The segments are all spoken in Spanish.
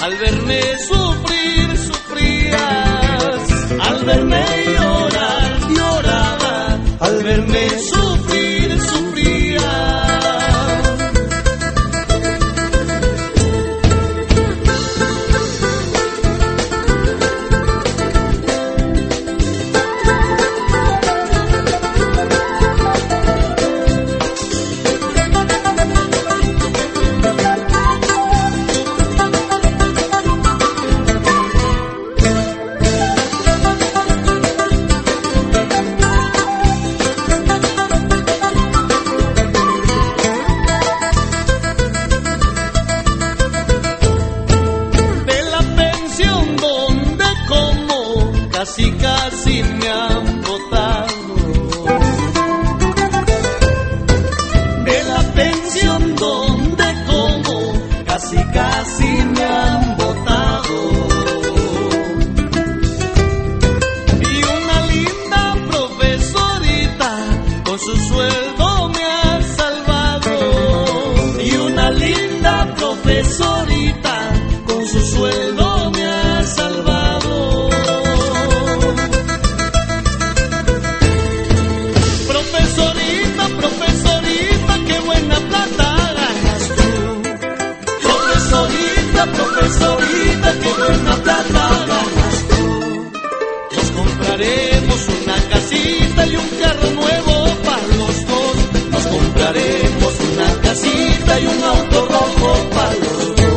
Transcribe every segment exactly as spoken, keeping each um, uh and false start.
Al verme sufrir, sufrías. Al verme llorar, lloraba. Al verme sufrir, sufrías. Casi, casi me han botado de la pensión donde como, casi, casi me han botado. Y una linda profesorita con su sueldo me ha salvado. Y una linda profesorita con su sueldo me ha salvado. Profesorita, qué buena plata ganas tú. Nos compraremos una casita y un carro nuevo para los dos. Nos compraremos una casita y un auto rojo para los dos.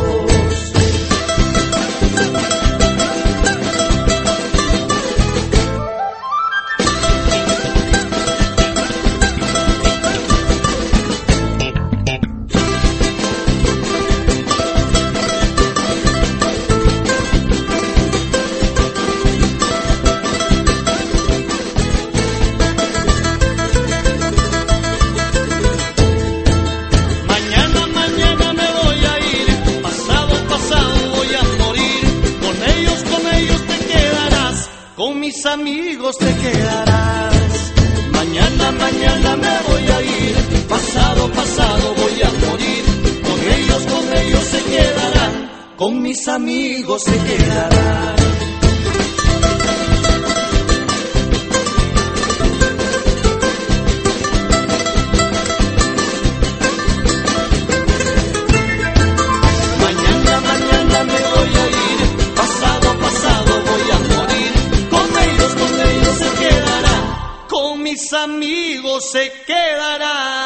Con mis amigos te quedarás. Mañana, mañana me voy a ir. Pasado, pasado voy a morir. Con ellos, con ellos se quedarán. Con mis amigos se quedarán. Mañana, mañana me voy a ir. Pasado, pasado voy a morir. Con mis amigos se quedarán.